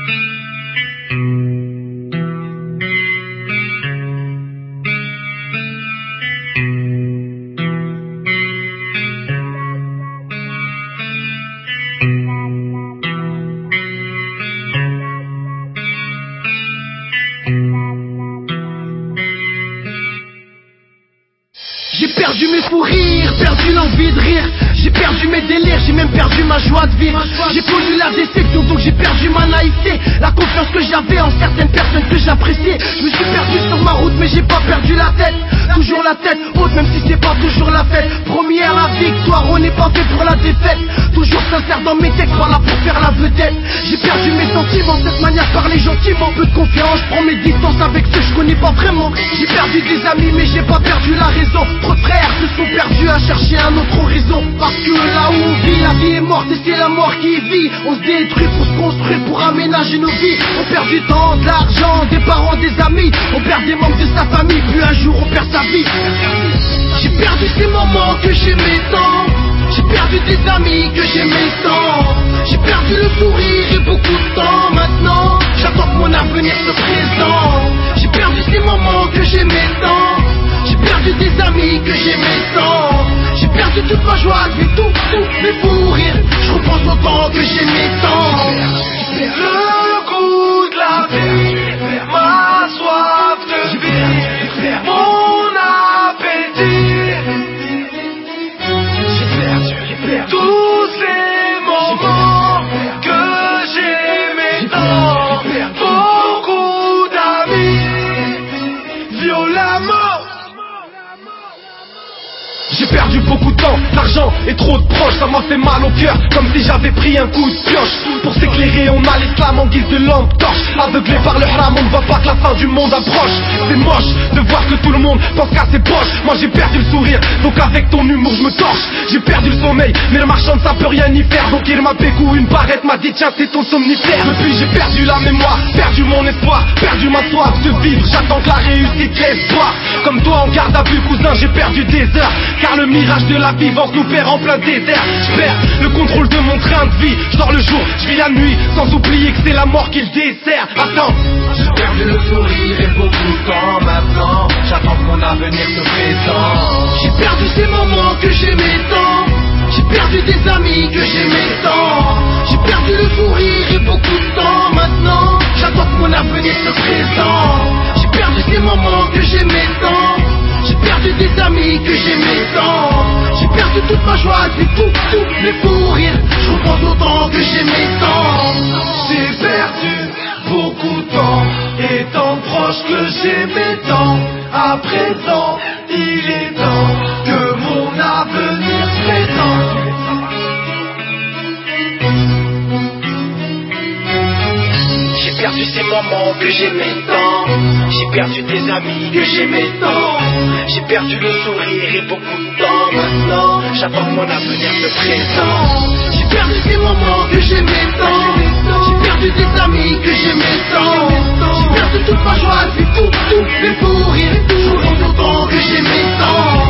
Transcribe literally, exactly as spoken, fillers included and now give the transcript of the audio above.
J'ai perdu mes fous rires, perdu l'envie de rire. J'ai perdu mes délires, j'ai même perdu ma joie de vivre. J'ai connu la déception, donc j'ai perdu ma naïveté. La confiance que j'avais en certaines personnes que j'appréciais. Je me suis perdu sur ma route, mais j'ai pas perdu la tête. Toujours la tête haute, même si c'est pas toujours la fête. Promis à la victoire, on n'est pas fait pour la défaite. Toujours sincère dans mes textes, pas là pour faire la vedette. J'ai perdu mes sentiments, cette manière de parler gentiment. Peu de confiance, je prends mes distances avec ceux que je connais pas vraiment. J'ai perdu des amis, mais j'ai pas perdu la raison. Trop de frères se sont perdus à chercher un autre horizon. Parce que là où on vit, la vie est morte et c'est la mort qui vit. On se détruit pour se construire, pour aménager nos vies. On perd du temps, de l'argent, des parents, des amis. On perd des membres de sa famille, puis un jour on perd sa vie. J'ai perdu ces moments que j'aimais tant. J'ai perdu des amis que j'aimais tant. J'ai perdu le sourire et beaucoup de temps. Maintenant, j'attends que mon avenir se présente. J'ai perdu ces moments que j'aimais tant. J'ai perdu des amis que j'aimais tant. J'ai perdu toute ma joie, mais tout, tout, mes fous rires. Je repense au temps que j'aimais tant. Le goût de la vie, ma soif de vie, mon appétit. J'ai perdu, j'ai perdu tous ces moments que j'aimais tant. Beaucoup d'amis, violemment. J'ai perdu beaucoup de temps, l'argent et trop de proches. Ça m'a fait mal au cœur, comme si j'avais pris un coup de pioche. Pour s'éclairer, on a l'islam en guise de lampe torche. Aveuglé par le haram, on ne voit pas que la fin du monde approche. C'est moche de voir que tout le monde pense qu'à ses poches. Moi j'ai perdu le sourire, donc avec ton humour je me torche. J'ai perdu le sommeil, mais le marchand ça peut rien y faire. Donc il m'a pécou une barrette, m'a dit tiens c'est ton somnifère. Depuis j'ai perdu la mémoire, perdu mon espoir, perdu ma soif de vivre. J'attends que la réussite l'espoir. Comme toi en garde à vue cousin, j'ai perdu des heures. Car le mirage de la vivance nous perd en plein désert. Je perds le contrôle de mon train de vie. Je dors le jour, je vis la nuit, sans oublier que c'est la mort qui le dessert. Attends, j'ai perdu le sourire et beaucoup de temps. Maintenant, j'attends que mon avenir se présente. j'ai perdu ces moments que j'aimais tant. J'ai perdu des amis que j'aimais tant. J'ai perdu le sourire et beaucoup de temps. Maintenant, j'attends que mon avenir se présente. J'ai perdu ces moments que j'aimais tant. J'ai perdu des amis que j'aimais tant. J'ai perdu toute ma joie, c'est tout, tout mes fous rires. Je repense au temps que j'aimais tant. J'ai perdu beaucoup de temps et tant proche que j'aimais tant. À présent, il est temps que mon avenir se présente. J'ai perdu ces moments que j'aimais tant. J'ai perdu des amis que j'aimais tant. J'ai perdu le sourire et beaucoup de temps. Maintenant, j'attends que mon avenir se présente. J'ai perdu ces moments que j'aimais tant. J'ai perdu des amis que j'aimais tant. J'ai perdu toute ma joie, c'est tout, tout mes fous rires. Je repense au temps que j'aimais tant.